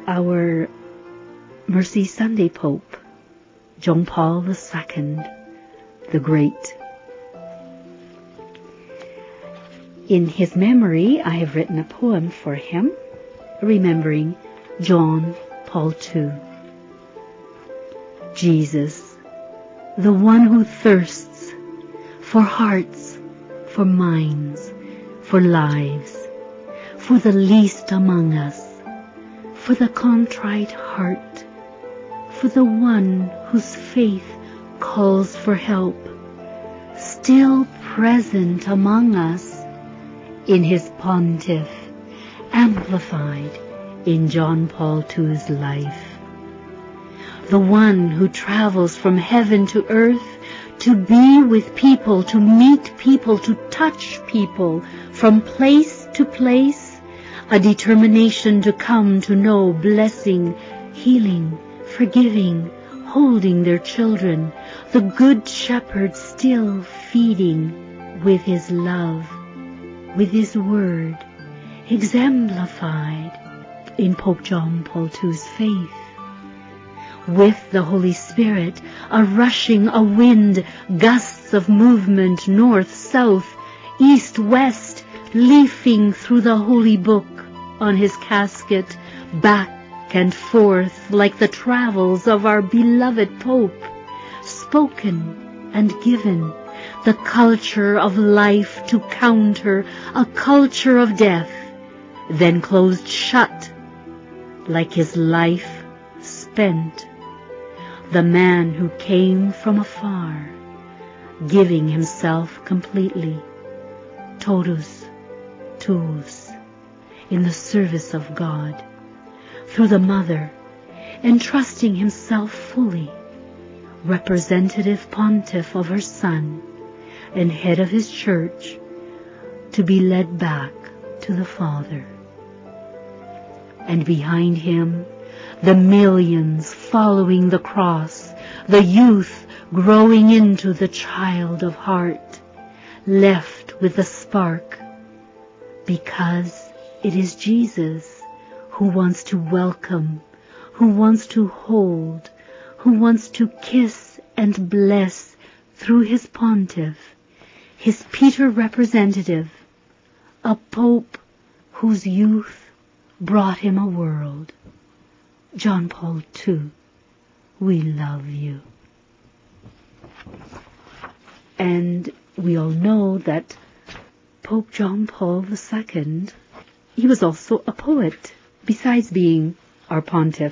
our Mercy Sunday Pope, John Paul II, the Great. In his memory, I have written a poem for him, remembering John Paul II. Jesus, the one who thirsts for hearts, for minds, for lives, for the least among us, for the contrite heart, for the one whose faith calls for help, still present among us in his pontiff, amplified in John Paul II's life. The one who travels from heaven to earth to be with people, to meet people, to touch people from place to place, a determination to come to know blessing, healing, forgiving, holding their children, the good shepherd still feeding with his love, with his word, exemplified in Pope John Paul II's faith. With the Holy Spirit, a rushing, a wind, gusts of movement, north, south, east, west, leafing through the holy book on his casket, back and forth like the travels of our beloved Pope, spoken and given, the culture of life to counter a culture of death, then closed shut like his life spent. The man who came from afar, giving himself completely, totus tuus, in the service of God, through the mother, entrusting himself fully, representative pontiff of her Son, and head of his church, to be led back to the Father. And behind him, the millions following the cross, the youth growing into the child of heart, left with a spark, because it is Jesus who wants to welcome, who wants to hold, who wants to kiss and bless through his pontiff, his Peter representative, a pope whose youth brought him a world. John Paul II, we love you. And we all know that Pope John Paul II, he was also a poet, besides being our pontiff.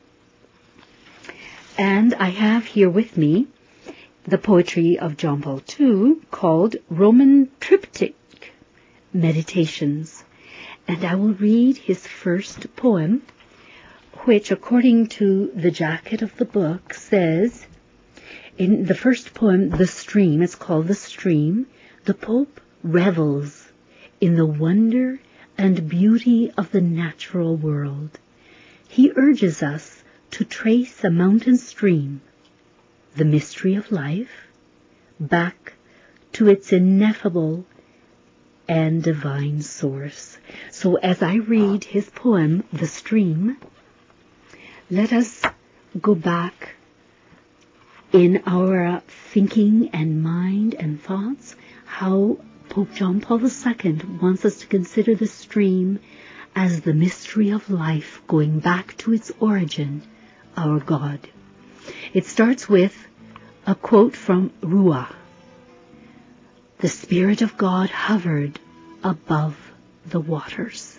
And I have here with me the poetry of John Paul II called Roman Triptych Meditations. And I will read his first poem, which, according to the jacket of the book, says, in the first poem, The Stream, it's called The Stream, the Pope revels in the wonder and beauty of the natural world. He urges us to trace a mountain stream, the mystery of life, back to its ineffable and divine source. So as I read his poem, The Stream, let us go back in our thinking and mind and thoughts, how Pope John Paul II wants us to consider the stream as the mystery of life going back to its origin, our God. It starts with a quote from Ruah. The Spirit of God hovered above the waters.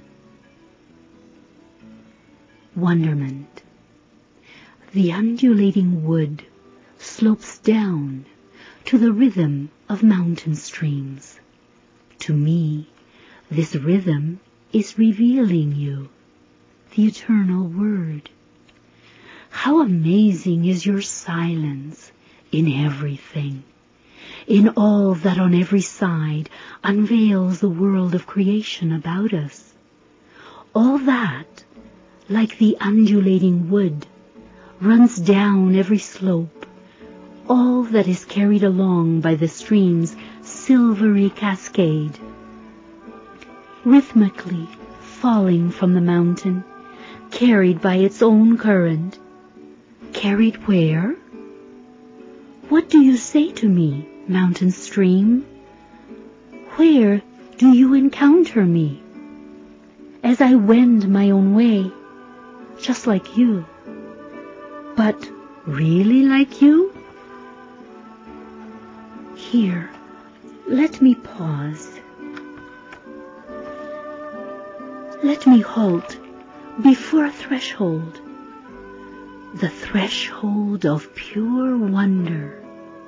Wonderment. The undulating wood slopes down to the rhythm of mountain streams. To me, this rhythm is revealing you, the eternal Word. How amazing is your silence in everything, in all that on every side unveils the world of creation about us. All that, like the undulating wood, runs down every slope, all that is carried along by the stream's silvery cascade, rhythmically falling from the mountain, carried by its own current. Carried where? What do you say to me, mountain stream? Where do you encounter me? As I wend my own way, just like you. But really like you? Here, let me pause. Let me halt before a threshold, the threshold of pure wonder.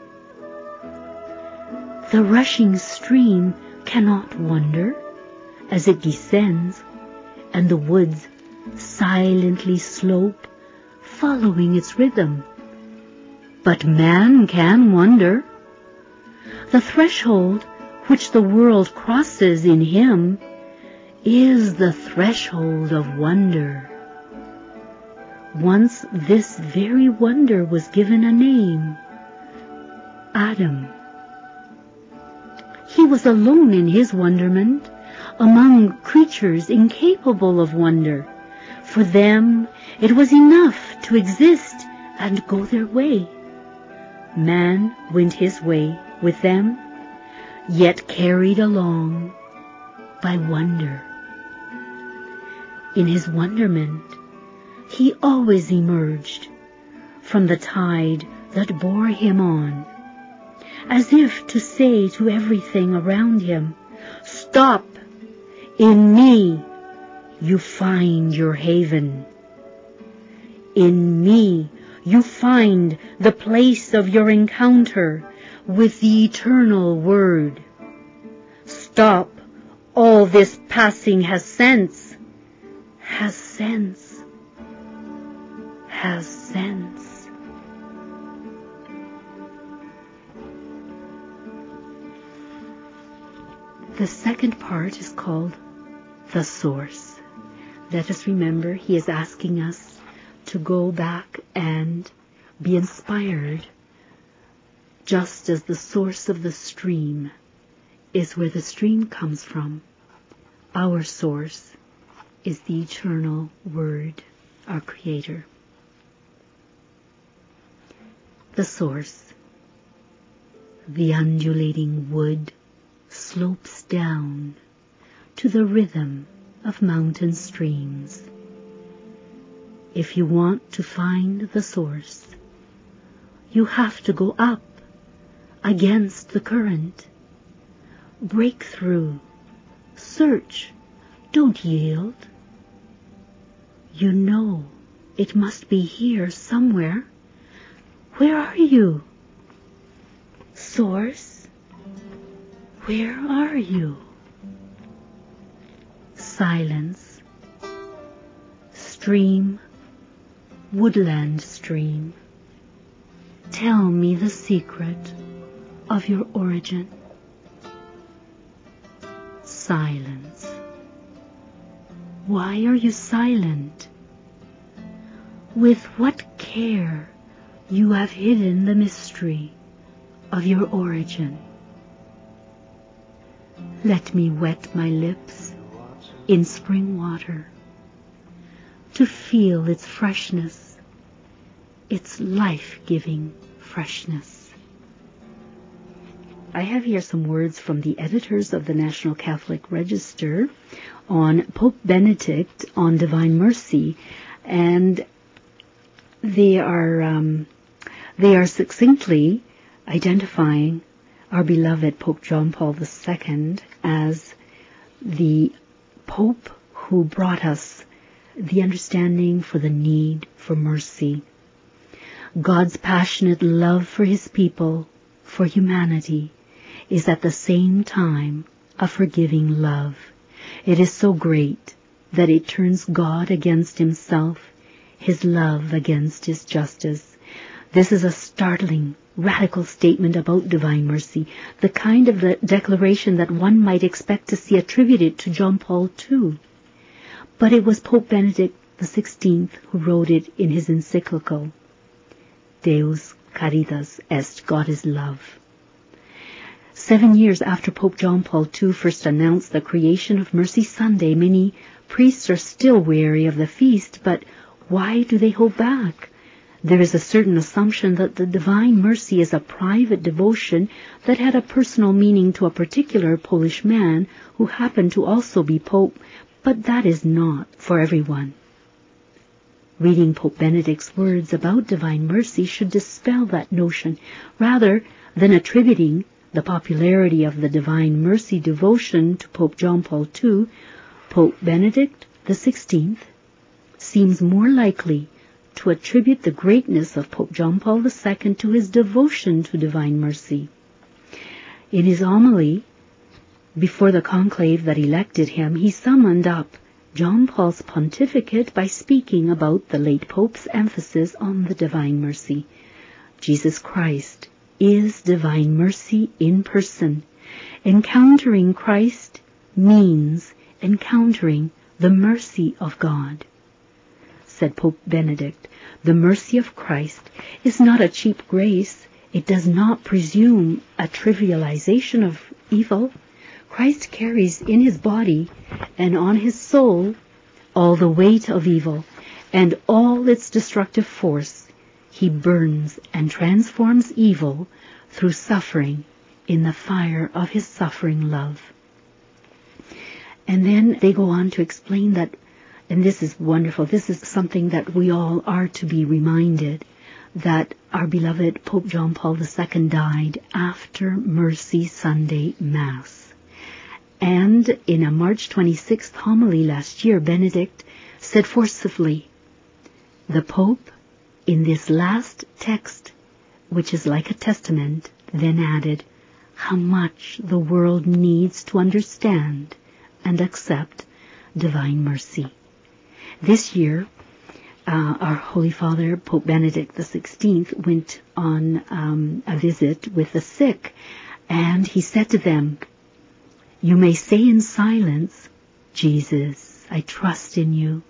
The rushing stream cannot wonder as it descends, and the woods silently slope, following its rhythm. But man can wonder. The threshold which the world crosses in him is the threshold of wonder. Once this very wonder was given a name, Adam. He was alone in his wonderment, among creatures incapable of wonder. For them it was enough to exist and go their way. Man went his way with them, yet carried along by wonder. In his wonderment, he always emerged from the tide that bore him on, as if to say to everything around him, "Stop! In me you find your haven. In me you find the place of your encounter with the eternal Word. Stop! All this passing has sense, has sense, has sense." The second part is called The Source. Let us remember he is asking us to go back and be inspired, just as the source of the stream is where the stream comes from. Our source is the eternal Word, our Creator. The source. The undulating wood slopes down to the rhythm of mountain streams. If you want to find the source, you have to go up against the current. Break through. Search. Don't yield. You know it must be here somewhere. Where are you? Source, where are you? Silence. Stream, woodland stream, tell me the secret of your origin. Silence. Why are you silent? With what care you have hidden the mystery of your origin. Let me wet my lips in spring water to feel its freshness, its life-giving freshness. I have here some words from the editors of the National Catholic Register on Pope Benedict on Divine Mercy, and they are succinctly identifying our beloved Pope John Paul II as the Pope who brought us the understanding for the need for mercy. God's passionate love for his people, for humanity, is at the same time a forgiving love. It is so great that it turns God against himself, his love against his justice. This is a startling, radical statement about divine mercy, the kind of declaration that one might expect to see attributed to John Paul II. But it was Pope Benedict XVI who wrote it in his encyclical, Deus Caritas Est, God is love. 7 years after Pope John Paul II first announced the creation of Mercy Sunday, many priests are still wary of the feast, but why do they hold back? There is a certain assumption that the Divine Mercy is a private devotion that had a personal meaning to a particular Polish man who happened to also be Pope, but that is not for everyone. Reading Pope Benedict's words about Divine Mercy should dispel that notion, rather than attributing the popularity of the Divine Mercy devotion to Pope John Paul II. Pope Benedict XVI seems more likely to attribute the greatness of Pope John Paul II to his devotion to Divine Mercy. In his homily before the conclave that elected him, he summed up John Paul's pontificate by speaking about the late Pope's emphasis on the Divine Mercy. Jesus Christ is Divine Mercy in person. Encountering Christ means encountering the mercy of God. Said Pope Benedict, the mercy of Christ is not a cheap grace. It does not presume a trivialization of evil. Christ carries in his body and on his soul all the weight of evil and all its destructive force. He burns and transforms evil through suffering in the fire of his suffering love. And then they go on to explain that, and this is wonderful, this is something that we all are to be reminded, that our beloved Pope John Paul II died after Mercy Sunday Mass. And in a March 26th homily last year, Benedict said forcefully, the Pope, in this last text, which is like a testament, then added, how much the world needs to understand and accept Divine Mercy. This year, our Holy Father, Pope Benedict XVI, went on a visit with the sick, and he said to them, you may say in silence, Jesus, I trust in you.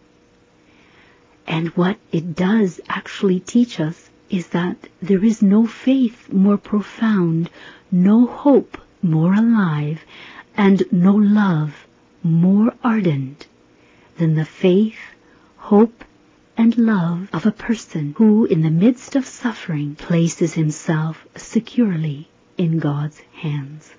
And what it does actually teach us is that there is no faith more profound, no hope more alive, and no love more ardent than the faith, hope, and love of a person who, in the midst of suffering, places himself securely in God's hands.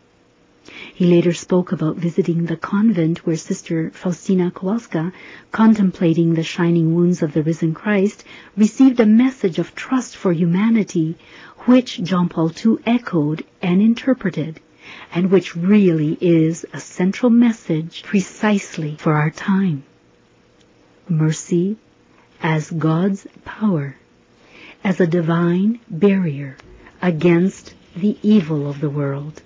He later spoke about visiting the convent where Sister Faustina Kowalska, contemplating the shining wounds of the risen Christ, received a message of trust for humanity, which John Paul II echoed and interpreted, and which really is a central message precisely for our time. Mercy as God's power, as a divine barrier against the evil of the world.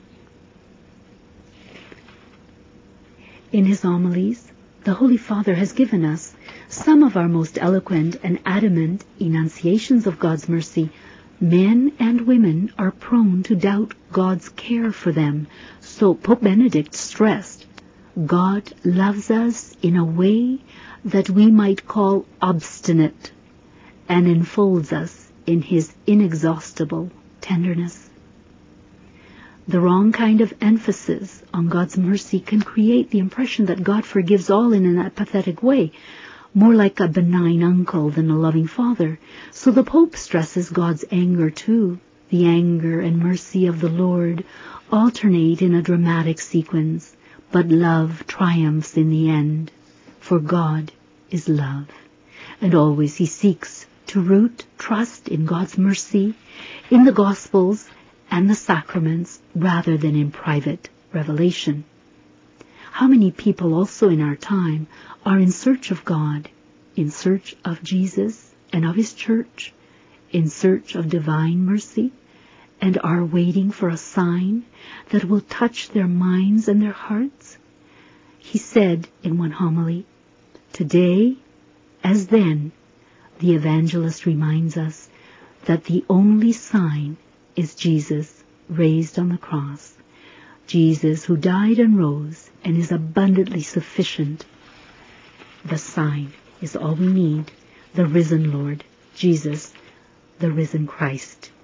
In his homilies, the Holy Father has given us some of our most eloquent and adamant enunciations of God's mercy. Men and women are prone to doubt God's care for them, so Pope Benedict stressed, God loves us in a way that we might call obstinate, and enfolds us in his inexhaustible tenderness. The wrong kind of emphasis on God's mercy can create the impression that God forgives all in an apathetic way, more like a benign uncle than a loving father. So the Pope stresses God's anger too. The anger and mercy of the Lord alternate in a dramatic sequence, but love triumphs in the end, for God is love, and always he seeks to root trust in God's mercy in the Gospels and the sacraments rather than in private revelation. How many people also in our time are in search of God, in search of Jesus and of his church, in search of divine mercy, and are waiting for a sign that will touch their minds and their hearts? He said in one homily, today, as then, the evangelist reminds us that the only sign is Jesus raised on the cross. Jesus who died and rose and is abundantly sufficient. The sign is all we need, the risen Lord, Jesus, the risen Christ.